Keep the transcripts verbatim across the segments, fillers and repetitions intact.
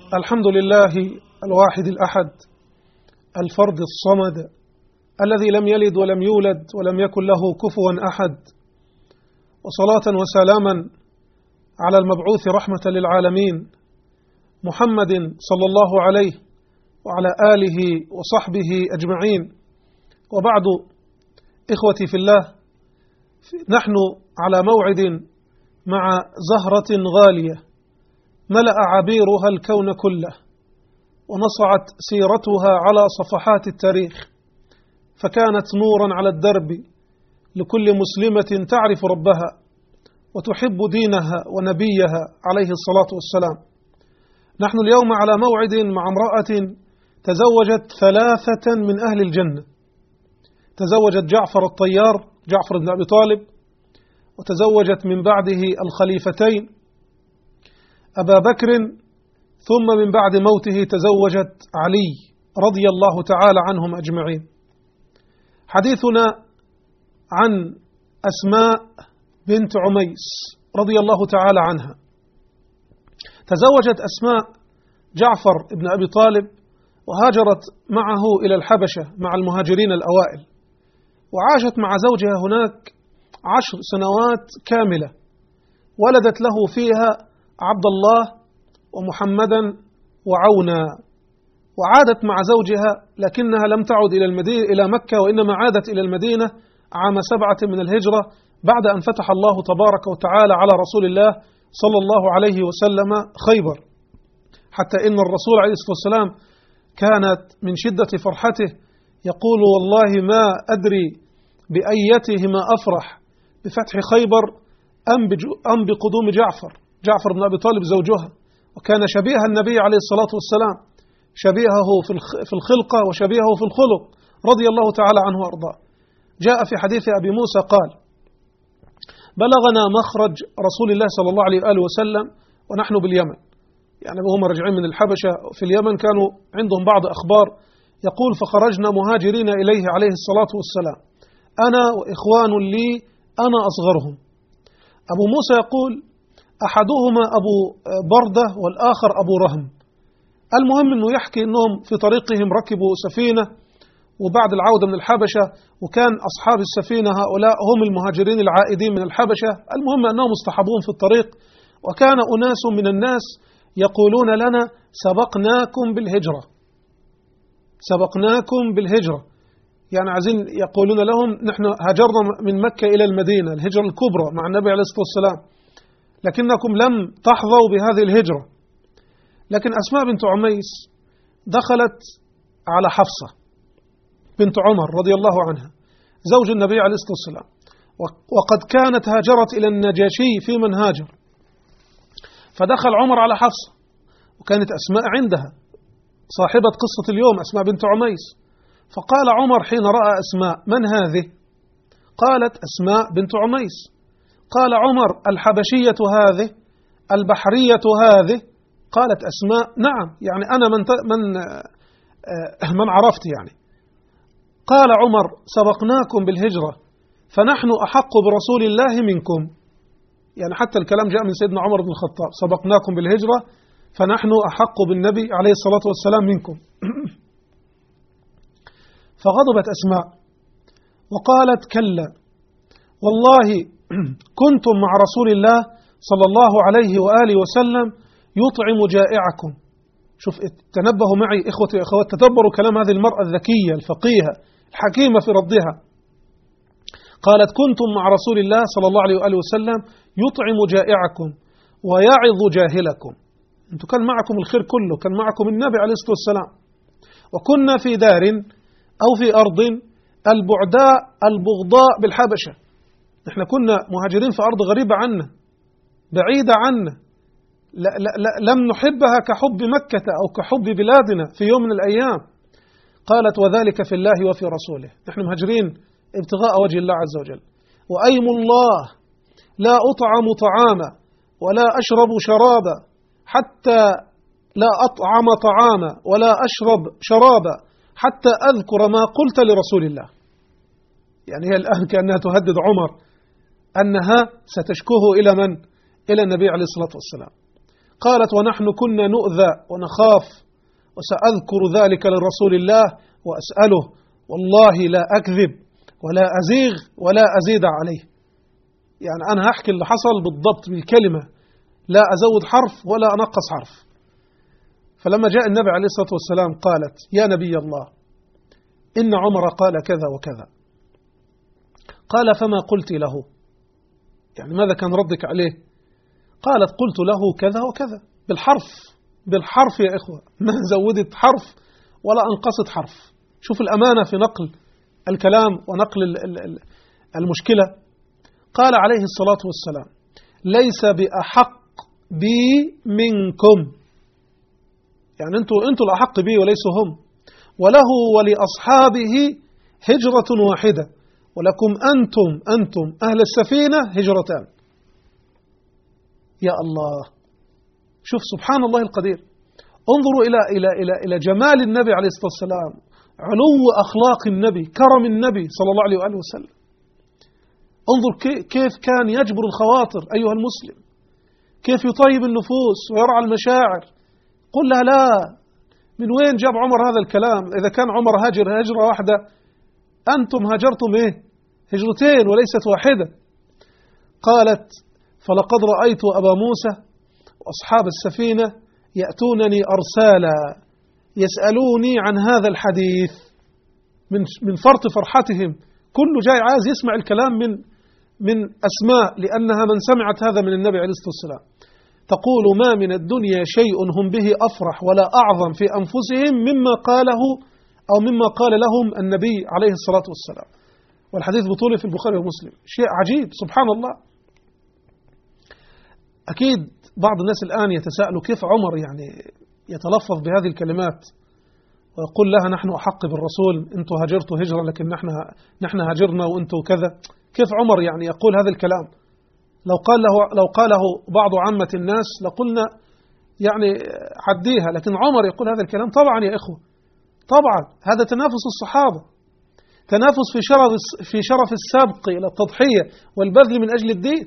الحمد لله الواحد الأحد الفرد الصمد الذي لم يلد ولم يولد ولم يكن له كفوا أحد، وصلاة وسلاما على المبعوث رحمة للعالمين محمد صلى الله عليه وعلى آله وصحبه أجمعين. وبعد، إخوتي في الله، نحن على موعد مع زهرة غالية ملأ عبيرها الكون كله، ونصعت سيرتها على صفحات التاريخ، فكانت نورا على الدرب لكل مسلمة تعرف ربها وتحب دينها ونبيها عليه الصلاة والسلام. نحن اليوم على موعد مع امرأة تزوجت ثلاثة من أهل الجنة. تزوجت جعفر الطيار، جعفر بن أبي طالب، وتزوجت من بعده الخليفتين أبا بكر، ثم من بعد موته تزوجت علي رضي الله تعالى عنهم أجمعين. حديثنا عن أسماء بنت عميس رضي الله تعالى عنها. تزوجت أسماء جعفر بن أبي طالب، وهاجرت معه إلى الحبشة مع المهاجرين الأوائل، وعاشت مع زوجها هناك عشر سنوات كاملة، ولدت له فيها عبد الله ومحمدا وعونا. وعادت مع زوجها، لكنها لم تعد إلى المدينة إلى مكة، وإنما عادت إلى المدينة عام سبعة من الهجرة بعد أن فتح الله تبارك وتعالى على رسول الله صلى الله عليه وسلم خيبر، حتى إن الرسول عليه الصلاة والسلام كانت من شدة فرحته يقول: والله ما أدري بأيتهما أفرح، بفتح خيبر أم بقدوم جعفر جعفر بن أبي طالب زوجها. وكان شبيه النبي عليه الصلاة والسلام، شبيهه في الخلقة وشبيهه في الخلق رضي الله تعالى عنه وأرضاه. جاء في حديث أبي موسى قال: بلغنا مخرج رسول الله صلى الله عليه وآله وسلم ونحن باليمن، يعني هم راجعين من الحبشة في اليمن، كانوا عندهم بعض أخبار. يقول: فخرجنا مهاجرين إليه عليه الصلاة والسلام، أنا وإخوان لي أنا أصغرهم. أبو موسى يقول: أحدهما أبو بردة والآخر أبو رهم. المهم أنه يحكي أنهم في طريقهم ركبوا سفينة، وبعد العودة من الحبشة، وكان أصحاب السفينة هؤلاء هم المهاجرين العائدين من الحبشة. المهم أنهم اصطحبون في الطريق، وكان أناس من الناس يقولون لنا: سبقناكم بالهجرة سبقناكم بالهجرة يعني عايزين يقولون لهم: نحن هاجرنا من مكة إلى المدينة، الهجرة الكبرى مع النبي عليه الصلاة والسلام، لكنكم لم تحظوا بهذه الهجرة. لكن أسماء بنت عميس دخلت على حفصة بنت عمر رضي الله عنها زوج النبي عليه الصلاة والسلام، وقد كانت هاجرت إلى النجاشي في من هاجر. فدخل عمر على حفصة، وكانت أسماء عندها صاحبة قصة اليوم، أسماء بنت عميس. فقال عمر حين رأى أسماء: من هذه؟ قالت: أسماء بنت عميس. قال عمر: الحبشية هذه؟ البحرية هذه؟ قالت أسماء: نعم، يعني أنا من من من عرفت يعني. قال عمر: سبقناكم بالهجرة فنحن أحق برسول الله منكم. يعني حتى الكلام جاء من سيدنا عمر بن الخطاب: سبقناكم بالهجرة فنحن أحق بالنبي عليه الصلاة والسلام منكم. فغضبت أسماء وقالت: كلا، والله كنتم مع رسول الله صلى الله عليه وآله وسلم يطعم جائعكم. شوف، تنبهوا معي إخوتي وأخوات، تدبروا كلام هذه المرأة الذكية الفقيهة الحكيمة في ردها. قالت: كنتم مع رسول الله صلى الله عليه وآله وسلم يطعم جائعكم ويعظ جاهلكم. أنتم كان معكم الخير كله، كان معكم النبي عليه الصلاة والسلام. وكنا في دار أو في أرض البعداء البغضاء بالحبشة، نحن كنا مهاجرين في أرض غريبة عنا، بعيدة عنا، لا لا لا لم نحبها كحب مكة أو كحب بلادنا في يوم من الأيام. قالت: وذلك في الله وفي رسوله، نحن مهاجرين ابتغاء وجه الله عز وجل. وأيم الله لا أطعم طعاما ولا أشرب شرابا حتى لا أطعم طعاما ولا أشرب شرابا حتى أذكر ما قلت لرسول الله. يعني هي الآن كأنها تهدد عمر أنها ستشكوه إلى من؟ إلى النبي عليه الصلاة والسلام. قالت ونحن كنا نؤذى ونخاف، وسأذكر ذلك لرسول الله وأسأله، والله لا أكذب ولا أزيغ ولا أزيد عليه. يعني أنا هحكي اللي حصل بالضبط بالكلمة، لا أزود حرف ولا أنقص حرف. فلما جاء النبي عليه الصلاة والسلام قالت يا نبي الله إن عمر قال كذا وكذا. قال فما قلت له؟ يعني ماذا كان ردك عليه؟ قالت قلت له كذا وكذا بالحرف، بالحرف يا إخوة، ما زودت حرف ولا أنقصت حرف. شوف الأمانة في نقل الكلام ونقل المشكلة. قال عليه الصلاة والسلام ليس بأحق بي منكم، يعني أنتوا أنتوا الأحق بي وليسوا هم، وله ولأصحابه هجرة واحدة، ولكم أنتم أنتم أهل السفينة هجرتان. يا الله، شوف سبحان الله القدير. انظروا إلى إلى إلى إلى جمال النبي عليه الصلاة والسلام، علو أخلاق النبي، كرم النبي صلى الله عليه وآله وسلم. انظر كيف كان يجبر الخواطر أيها المسلم، كيف يطيب النفوس ويرعى المشاعر. قل لها لا، من وين جاب عمر هذا الكلام؟ إذا كان عمر هاجر هجرة واحدة، أنتم هاجرتم إيه؟ هجرتين وليست واحدة. قالت فلقد رأيت أبا موسى وأصحاب السفينة يأتونني أرسالا يسألوني عن هذا الحديث. من من فرط فرحتهم، كل جاي عايز يسمع الكلام من من أسماء، لأنها من سمعت هذا من النبي عليه الصلاة والسلام. تقول ما من الدنيا شيء هم به أفرح ولا أعظم في أنفسهم مما قاله أو مما قال لهم النبي عليه الصلاة والسلام. والحديث بطوله في البخاري ومسلم. شيء عجيب سبحان الله. أكيد بعض الناس الآن يتساءلوا كيف عمر يعني يتلفظ بهذه الكلمات ويقول لها نحن أحق بالرسول، أنتم هاجرتوا هجرة لكن نحن نحن هاجرنا وأنتم كذا. كيف عمر يعني يقول هذا الكلام؟ لو قال له لو قاله بعض عامة الناس لقلنا يعني عديها، لكن عمر يقول هذا الكلام. طبعا يا إخوة، طبعا هذا تنافس الصحابة، تنافس في شرف في شرف السابق إلى التضحية والبذل من أجل الدين،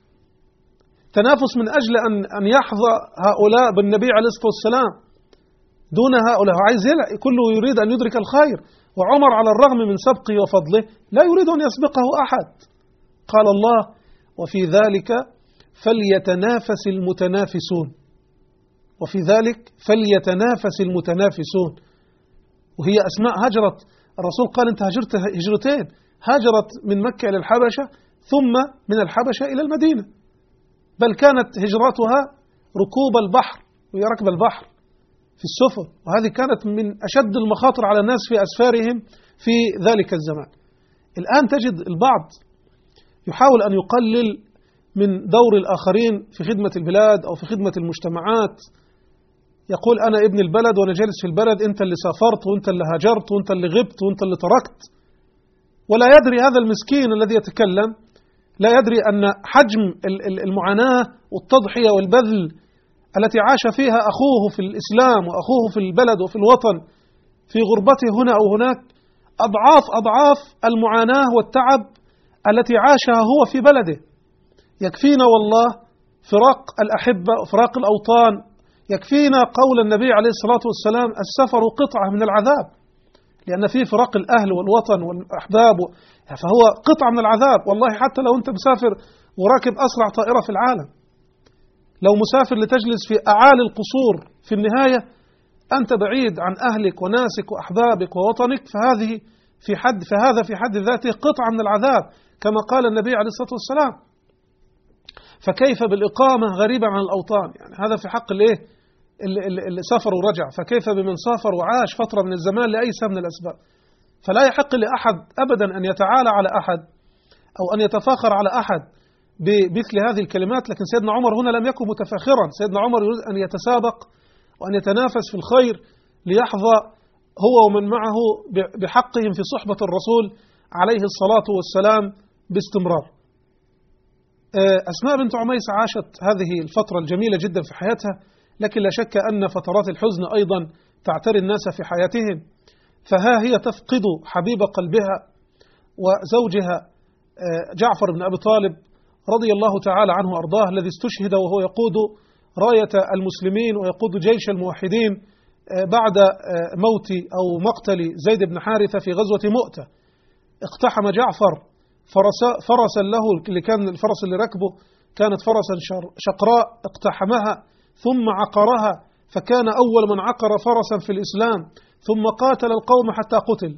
تنافس من أجل أن أن يحظى هؤلاء بالنبي عليه الصلاة والسلام دون هؤلاء. عايز كله يريد أن يدرك الخير، وعمر على الرغم من سبقه وفضله لا يريد أن يسبقه أحد. قال الله وفي ذلك فليتنافس المتنافسون، وفي ذلك فليتنافس المتنافسون. وهي أسماء هجرت، الرسول قال أنت هجرت هجرتين، هاجرت من مكة إلى الحبشة ثم من الحبشة إلى المدينة، بل كانت هجرتها ركوب البحر وهي ركب البحر في السفن، وهذه كانت من أشد المخاطر على الناس في أسفارهم في ذلك الزمان. الآن تجد البعض يحاول أن يقلل من دور الآخرين في خدمة البلاد أو في خدمة المجتمعات. يقول أنا ابن البلد وأنا جالس في البلد، أنت اللي سافرت وأنت اللي هاجرت وأنت اللي غبت وأنت اللي تركت. ولا يدري هذا المسكين الذي يتكلم، لا يدري أن حجم المعاناة والتضحية والبذل التي عاش فيها أخوه في الإسلام وأخوه في البلد وفي الوطن في غربته هنا أو هناك أضعاف أضعاف المعاناة والتعب التي عاشها هو في بلده. يكفينا والله فراق الأحبة وفراق الأوطان، يكفينا قول النبي عليه الصلاة والسلام السفر قطعة من العذاب، لأن فيه فراق الأهل والوطن والأحباب، فهو قطعة من العذاب. والله حتى لو أنت مسافر وراكب أسرع طائرة في العالم، لو مسافر لتجلس في أعالي القصور، في النهاية أنت بعيد عن أهلك وناسك وأحبابك ووطنك، فهذه في حد فهذا في حد ذاته قطعة من العذاب كما قال النبي عليه الصلاة والسلام. فكيف بالإقامة غريبة عن الأوطان؟ يعني هذا في حق الإيه اللي سافر ورجع، فكيف بمن سافر وعاش فترة من الزمان لأي سبب من الأسباب؟ فلا يحق لأحد أبدا أن يتعالى على أحد أو أن يتفاخر على أحد بمثل هذه الكلمات. لكن سيدنا عمر هنا لم يكن متفاخرا، سيدنا عمر يريد أن يتسابق وأن يتنافس في الخير ليحظى هو ومن معه بحقهم في صحبة الرسول عليه الصلاة والسلام باستمرار. أسماء بنت عميس عاشت هذه الفترة الجميلة جدا في حياتها، لكن لا شك أن فترات الحزن أيضا تعتري الناس في حياتهم. فها هي تفقد حبيب قلبها وزوجها جعفر بن أبي طالب رضي الله تعالى عنه وأرضاه، الذي استشهد وهو يقود راية المسلمين ويقود جيش الموحدين بعد موت أو مقتل زيد بن حارثة في غزوة مؤتة. اقتحم جعفر فرس فرسا له، اللي كان الفرس اللي ركبه كانت فرسا شقراء، اقتحمها ثم عقرها، فكان أول من عقر فرسا في الإسلام، ثم قاتل القوم حتى قتل.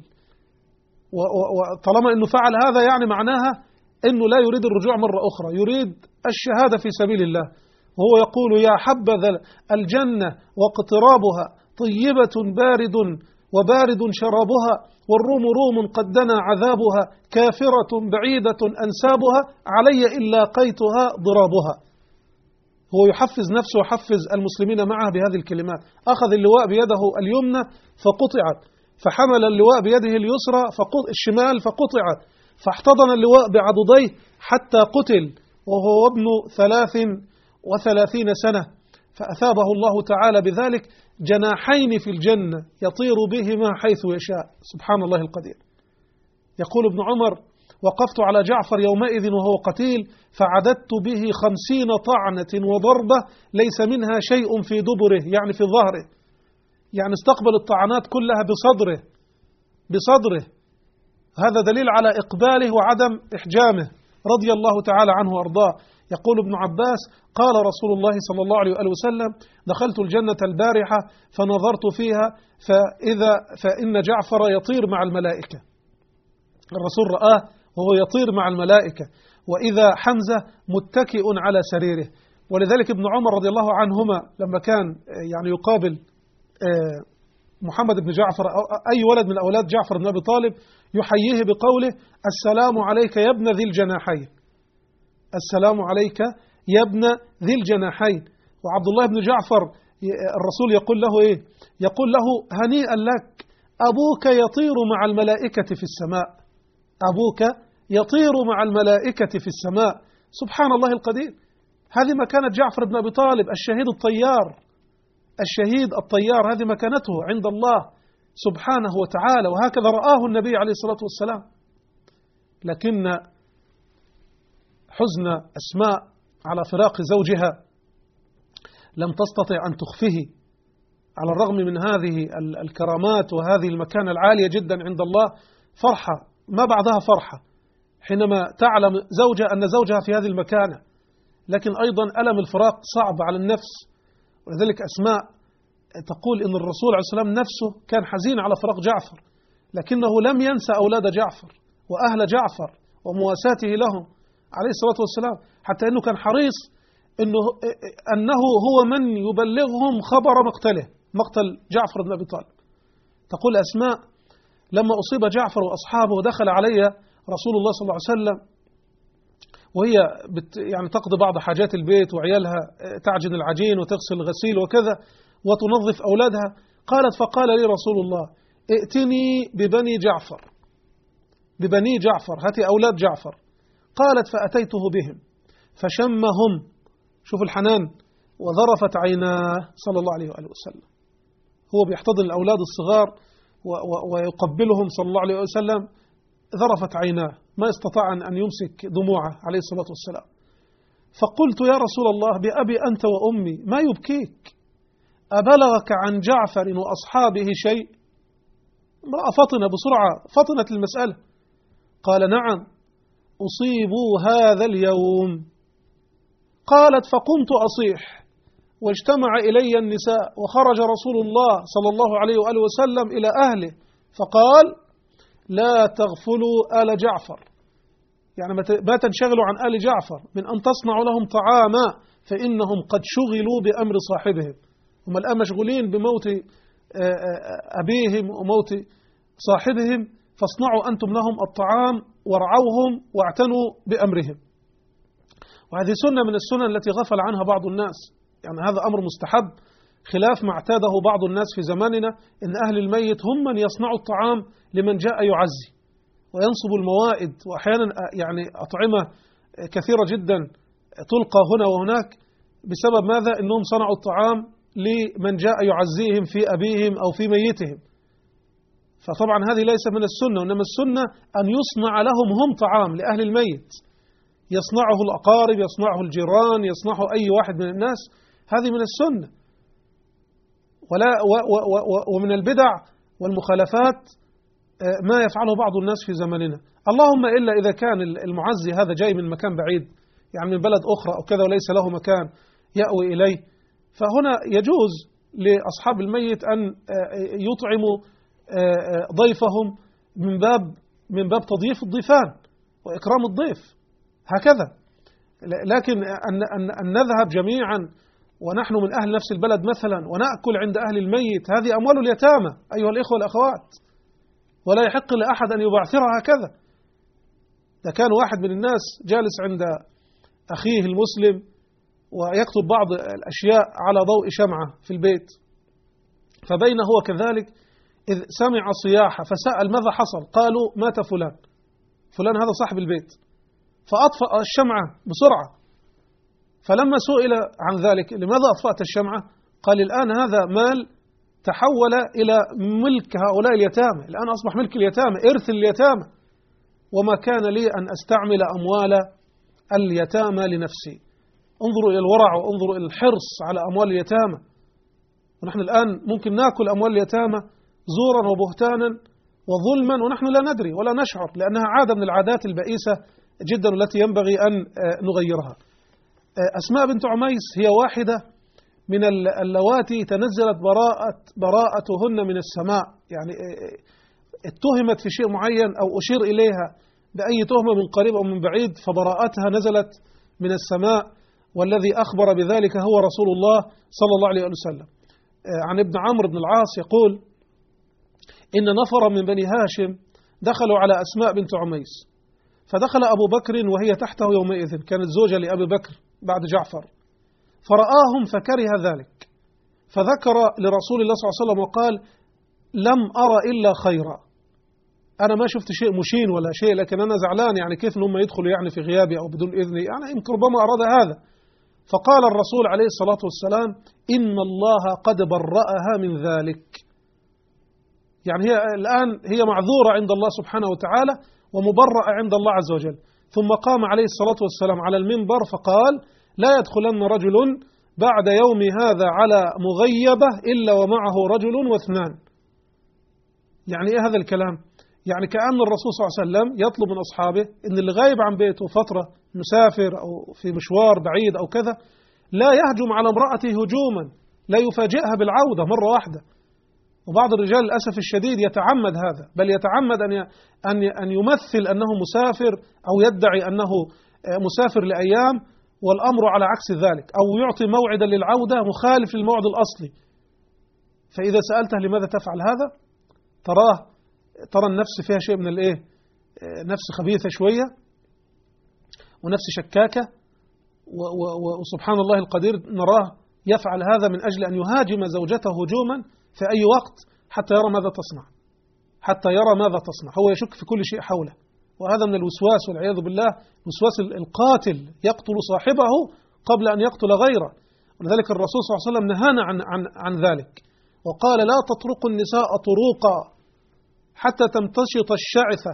وطالما أنه فعل هذا يعني معناها أنه لا يريد الرجوع مرة أخرى، يريد الشهادة في سبيل الله. وهو يقول: يا حبذا الجنة واقترابها، طيبة بارد وبارد شرابها، والروم روم قد دنا عذابها، كافرة بعيدة أنسابها، علي إن لاقيتها ضرابها. هو يحفز نفسه ويحفز المسلمين معه بهذه الكلمات. أخذ اللواء بيده اليمنى فقطعت، فحمل اللواء بيده اليسرى فقط الشمال فقطعت، فاحتضن اللواء بعضديه حتى قتل وهو ابن ثلاث وثلاثين سنة، فأثابه الله تعالى بذلك جناحين في الجنة يطير بهما حيث يشاء. سبحان الله القدير. يقول ابن عمر: وقفت على جعفر يومئذ وهو قتيل، فعددت به خمسين طعنة وضربة ليس منها شيء في دبره، يعني في ظهره، يعني استقبل الطعنات كلها بصدره بصدره. هذا دليل على إقباله وعدم إحجامه رضي الله تعالى عنه وأرضاه. يقول ابن عباس: قال رسول الله صلى الله عليه وآله وسلم: دخلت الجنة البارحة فنظرت فيها فإذا فإن جعفر يطير مع الملائكة. الرسول رآه وهو يطير مع الملائكة، وإذا حمزة متكئ على سريره. ولذلك ابن عمر رضي الله عنهما لما كان يعني يقابل محمد بن جعفر أو أي ولد من أولاد جعفر بن أبي طالب يحييه بقوله: السلام عليك يا ابن ذي الجناحين، السلام عليك يا ابن ذي الجناحين. وعبد الله بن جعفر الرسول يقول له إيه؟ يقول له: هنيئا لك، أبوك يطير مع الملائكة في السماء، أبوك يطير مع الملائكة في السماء. سبحان الله القدير. هذه مكانة جعفر بن أبي طالب، الشهيد الطيار، الشهيد الطيار، هذه مكانته عند الله سبحانه وتعالى، وهكذا رآه النبي عليه الصلاة والسلام. لكن حزن أسماء على فراق زوجها لم تستطع أن تخفيه، على الرغم من هذه الكرامات وهذه المكانة العالية جدا عند الله. فرحة ما بعدها فرحة حينما تعلم زوجها أن زوجها في هذه المكانة، لكن أيضا ألم الفراق صعب على النفس. ولذلك أسماء تقول إن الرسول عليه الصلاة والسلام نفسه كان حزين على فراق جعفر، لكنه لم ينسى أولاد جعفر وأهل جعفر ومواساته لهم عليه الصلاة والسلام، حتى أنه كان حريص إنه أنه هو من يبلغهم خبر مقتله، مقتل جعفر بن أبي طالب. تقول أسماء: لما أصيب جعفر وأصحابه ودخل علي رسول الله صلى الله عليه وسلم وهي بت يعني تقضي بعض حاجات البيت وعيالها تعجن العجين وتغسل الغسيل وكذا وتنظف أولادها، قالت: فقال لي رسول الله: ائتني ببني جعفر، ببني جعفر، هاتي أولاد جعفر. قالت: فأتيته بهم فشمهم، شوف الحنان، وذرفت عيناه صلى الله عليه وآله وسلم. هو بيحتضن الأولاد الصغار ويقبلهم صلى الله عليه وسلم، ذرفت عيناه، ما استطاع أن يمسك دموعه عليه الصلاة والسلام. فقلت: يا رسول الله، بأبي أنت وأمي، ما يبكيك؟ أبلغك عن جعفر وأصحابه شيء؟ امرأة فطنة بسرعة، فطنت المسألة. قال: نعم، أصيبوا هذا اليوم. قالت: فقمت أصيح، واجتمع إلي النساء، وخرج رسول الله صلى الله عليه وآله وسلم إلى أهله فقال: لا تغفلوا آل جعفر، يعني ما تنشغلوا عن آل جعفر من أن تصنعوا لهم طعاما، فإنهم قد شغلوا بأمر صاحبهم. هم الآن مشغولين بموت أبيهم وموت صاحبهم، فاصنعوا أنتم لهم الطعام وارعوهم واعتنوا بأمرهم. وهذه سنة من السنن التي غفل عنها بعض الناس، يعني هذا أمر مستحب خلاف ما اعتاده بعض الناس في زماننا، إن أهل الميت هم من يصنعوا الطعام لمن جاء يعزي وينصب الموائد، وأحيانا يعني أطعمة كثيرة جدا تلقى هنا وهناك بسبب ماذا؟ إنهم صنعوا الطعام لمن جاء يعزيهم في أبيهم أو في ميتهم. فطبعا هذه ليس من السنة، وإنما السنة أن يصنع لهم هم طعام لأهل الميت، يصنعه الأقارب، يصنعه الجيران، يصنعه أي واحد من الناس. هذه من السنة ولا و و و ومن البدع والمخالفات ما يفعله بعض الناس في زماننا. اللهم إلا إذا كان المعزي هذا جاي من مكان بعيد، يعني من بلد أخرى أو كذا وليس له مكان يأوي إليه، فهنا يجوز لأصحاب الميت أن يطعموا ضيفهم من باب من باب تضييف الضيفان وإكرام الضيف هكذا. لكن أن أن أن نذهب جميعا ونحن من أهل نفس البلد مثلا ونأكل عند أهل الميت، هذه أموال اليتامى أيها الإخوة والأخوات، ولا يحق لأحد أن يبعثرها هكذا. ده كان واحد من الناس جالس عند أخيه المسلم ويكتب بعض الأشياء على ضوء شمعة في البيت، فبين هو كذلك إذ سمع صياحة فسأل ماذا حصل، قالوا مات فلان، فلان هذا صاحب البيت، فأطفأ الشمعة بسرعة. فلما سئل عن ذلك لماذا أطفأت الشمعة، قال الآن هذا مال تحول إلى ملك هؤلاء اليتامى، الآن أصبح ملك اليتامى، إرث اليتامى، وما كان لي أن أستعمل أموال اليتامى لنفسي. انظروا إلى الورع وانظروا إلى الحرص على أموال اليتامى. ونحن الآن ممكن نأكل أموال اليتامى زورا وبهتانا وظلما ونحن لا ندري ولا نشعر، لأنها عادة من العادات البئيسة جدا التي ينبغي أن نغيرها. أسماء بنت عميس هي واحدة من اللواتي تنزلت براءة براءتهن من السماء، يعني اتهمت في شيء معين أو أشير إليها بأي تهمة من قريب أو من بعيد فبراءتها نزلت من السماء، والذي أخبر بذلك هو رسول الله صلى الله عليه وسلم. عن ابن عمرو بن العاص يقول إن نفرا من بني هاشم دخلوا على أسماء بنت عميس، فدخل أبو بكر وهي تحته يومئذ، كانت زوجة لأبي بكر بعد جعفر، فرآهم فكره ذلك، فذكر لرسول الله صلى الله عليه وسلم وقال لم أرى إلا خيرا، أنا ما شفت شيء مشين ولا شيء، لكن أنا زعلان، يعني كيف هم يدخلوا يعني في غيابي أو بدون إذني، يعني يمكن ربما أراد هذا. فقال الرسول عليه الصلاة والسلام إن الله قد برأها من ذلك، يعني هي الآن هي معذورة عند الله سبحانه وتعالى ومبرأة عند الله عز وجل. ثم قام عليه الصلاة والسلام على المنبر فقال لا يدخلن رجل بعد يوم هذا على مغيبة إلا ومعه رجل واثنان. يعني إيه هذا الكلام؟ يعني كأن الرسول صلى الله عليه وسلم يطلب من أصحابه إن اللي غايب عن بيته فترة، مسافر أو في مشوار بعيد أو كذا، لا يهجم على امرأته هجوما، لا يفاجئها بالعودة مرة واحدة. وبعض الرجال للأسف الشديد يتعمد هذا، بل يتعمد أن أن أن يمثل أنه مسافر أو يدعي أنه مسافر لأيام والأمر على عكس ذلك، أو يعطي موعدا للعودة مخالف للموعد الأصلي. فإذا سألته لماذا تفعل هذا تراه ترى النفس فيها شيء من الإيه؟ نفس خبيثة شوية ونفس شكاكة، وسبحان الله القدير نراه يفعل هذا من أجل أن يهاجم زوجته هجوما في أي وقت حتى يرى ماذا تصنع، حتى يرى ماذا تصنع، هو يشك في كل شيء حوله. وهذا من الوسواس والعياذ بالله، الوسواس القاتل يقتل صاحبه قبل أن يقتل غيره. ولذلك الرسول صلى الله عليه وسلم نهانا عن, عن, عن ذلك وقال لا تطرقوا النساء طروقا حتى تمتشط الشعثة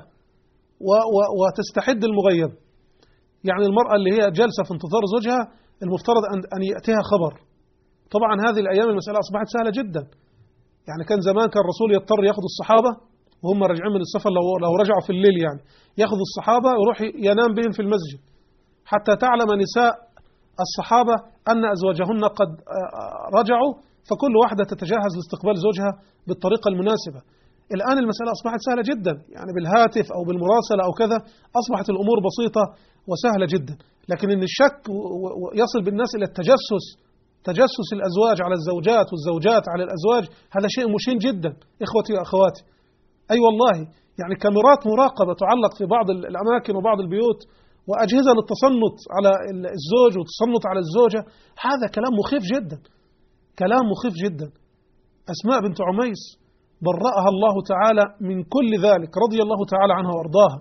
وتستحد المغيب. يعني المرأة اللي هي جالسة في انتظار زوجها المفترض أن يأتيها خبر. طبعا هذه الأيام المسألة أصبحت سهلة جدا، يعني كان زمان كان الرسول يضطر يأخذ الصحابة وهم راجعين من السفر، لو لو رجعوا في الليل يعني يأخذ الصحابة ويروح ينام بهم في المسجد حتى تعلم نساء الصحابة أن أزواجهن قد رجعوا، فكل واحدة تتجهز لاستقبال زوجها بالطريقة المناسبة. الآن المسألة أصبحت سهلة جدا، يعني بالهاتف أو بالمراسلة أو كذا أصبحت الأمور بسيطة وسهلة جدا. لكن إن الشك يصل بالناس إلى التجسس، تجسس الأزواج على الزوجات والزوجات على الأزواج، هذا شيء مشين جدا إخوتي وأخواتي. أي أيوة والله، يعني كاميرات مراقبة تعلق في بعض الأماكن وبعض البيوت، وأجهزة للتصنت على الزوج والتصنت على الزوجة، هذا كلام مخيف جدا، كلام مخيف جدا. أسماء بنت عميس برأها الله تعالى من كل ذلك رضي الله تعالى عنها وأرضاها.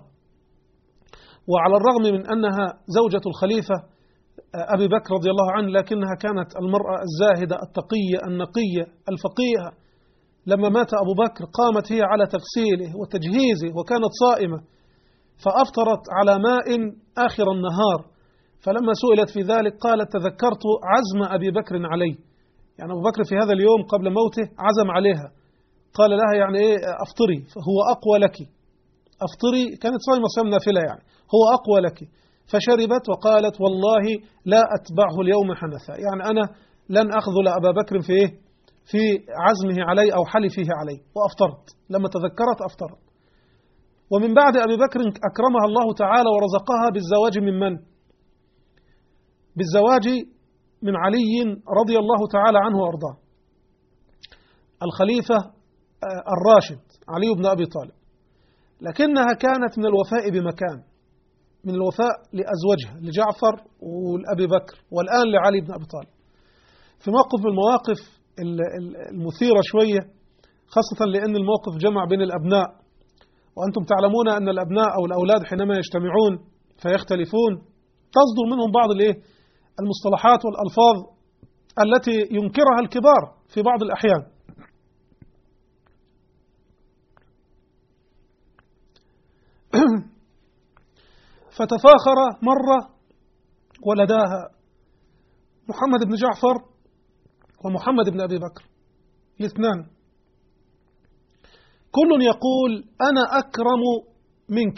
وعلى الرغم من أنها زوجة الخليفة أبي بكر رضي الله عنه، لكنها كانت المرأة الزاهدة التقية النقية الفقيهة. لما مات أبو بكر قامت هي على تغسيله وتجهيزه، وكانت صائمة، فأفطرت على ماء آخر النهار، فلما سئلت في ذلك قالت تذكرت عزم أبي بكر علي، يعني أبو بكر في هذا اليوم قبل موته عزم عليها، قال لها يعني إيه أفطري فهو أقوى لك، أفطري، كانت صايمة صيام نافلة يعني، هو أقوى لك، فشربت وقالت والله لا أتبعه اليوم حنثا، يعني أنا لن أخذل أبا بكر في إيه؟ في عزمه علي أو حلفه علي، وأفطرت لما تذكرت أفطرت. ومن بعد أبي بكر أكرمها الله تعالى ورزقها بالزواج من من؟ بالزواج من علي رضي الله تعالى عنه وأرضاه، الخليفة الراشد علي بن أبي طالب، لكنها كانت من الوفاء بمكان، من الوفاء لأزواجها لجعفر ولأبي بكر والآن لعلي بن أبي طالب. في موقف من المواقف المثيرة شوية، خاصة لأن الموقف جمع بين الأبناء، وأنتم تعلمون أن الأبناء أو الأولاد حينما يجتمعون فيختلفون تصدر منهم بعض المصطلحات والألفاظ التي ينكرها الكبار في بعض الأحيان. فتفاخر مرة ولداها محمد بن جعفر ومحمد بن أبي بكر الاثنان، كل يقول أنا أكرم منك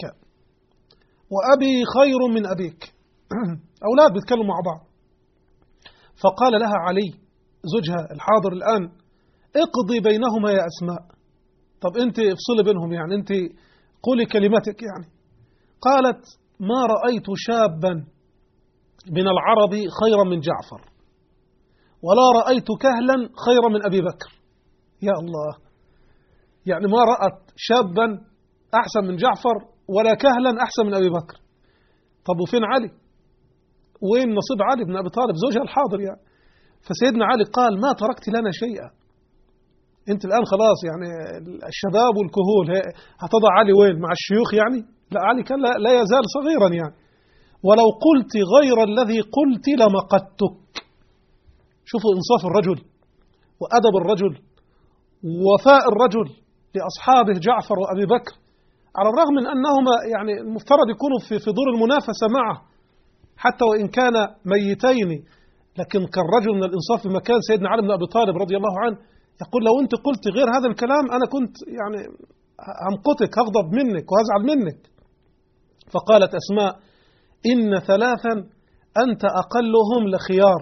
وأبي خير من أبيك، أولاد بيتكلموا مع بعض. فقال لها علي زوجها الحاضر الآن اقضي بينهما يا أسماء، طب أنت افصلي بينهم، يعني أنت قولي كلمتك يعني. قالت ما رأيت شابا من العرب خيرا من جعفر، ولا رأيت كهلا خيرا من أبي بكر. يا الله، يعني ما رأت شابا أحسن من جعفر ولا كهلا أحسن من أبي بكر. طب وفين علي؟ وين نصيب علي بن أبي طالب زوجها الحاضر يعني؟ فسيدنا علي قال ما تركت لنا شيئا، أنت الآن خلاص يعني الشباب والكهول هتضع علي وين؟ مع الشيوخ يعني؟ لا، علي كان لا يزال صغيرا يعني، ولو قلت غير الذي قلت لمقتك. شوفوا إنصاف الرجل وأدب الرجل ووفاء الرجل لأصحابه جعفر وأبي بكر، على الرغم من أنهما يعني المفترض يكونوا في في دور المنافسة معه حتى وإن كان ميتين، لكن كالرجل من الإنصاف في مكان سيدنا علي بن أبي طالب رضي الله عنه يقول لو أنت قلت غير هذا الكلام أنا كنت يعني همقتك، هغضب منك وهزعل منك. فقالت أسماء إن ثلاثا أنت أقلهم لخيار،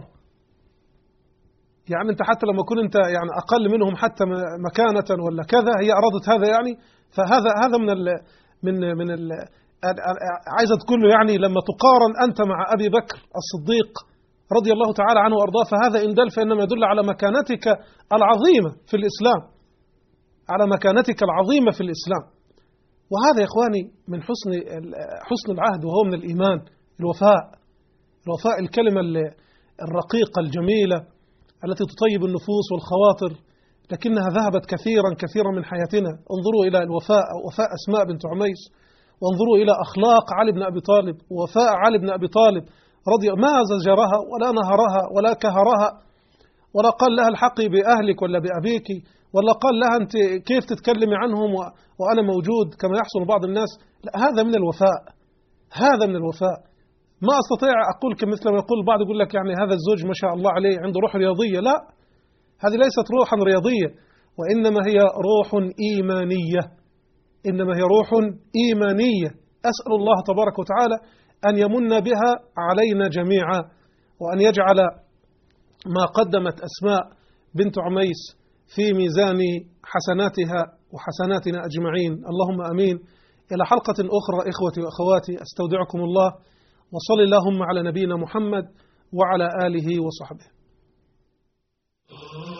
يعني أنت حتى لما كنت أنت يعني أقل منهم حتى مكانة ولا كذا، هي أرادت هذا يعني، فهذا هذا من ال من من ال عايزة تقول له يعني لما تقارن أنت مع أبي بكر الصديق رضي الله تعالى عنه وأرضاه، فهذا إن دل فإنما يدل على مكانتك العظيمة في الإسلام، على مكانتك العظيمة في الإسلام. وهذا يا إخواني من حسن حسن العهد، وهو من الإيمان الوفاء، الوفاء الكلمة الرقيقة الجميلة التي تطيب النفوس والخواطر، لكنها ذهبت كثيرا كثيرا من حياتنا. انظروا إلى الوفاء، وفاء أسماء بنت عميس، وانظروا إلى أخلاق علي بن أبي طالب ووفاء علي بن أبي طالب رضي ما زجرها ولا نهرها ولا كهرها ولا قال لها الحقي بأهلك ولا بأبيك، ولا قال لها أنت كيف تتكلمي عنهم وأنا موجود كما يحصل بعض الناس. لا، هذا من الوفاء، هذا من الوفاء. ما أستطيع أقول مثل ما يقول البعض، يقول لك يعني هذا الزوج ما شاء الله عليه عنده روح رياضية. لا، هذه ليست روحا رياضية، وإنما هي روح إيمانية، إنما هي روح إيمانية. أسأل الله تبارك وتعالى أن يمن بها علينا جميعا، وأن يجعل ما قدمت أسماء بنت عميس في ميزان حسناتها وحسناتنا أجمعين، اللهم أمين. إلى حلقة أخرى إخوتي وأخواتي، أستودعكم الله، وصل اللهم على نبينا محمد وعلى آله وصحبه.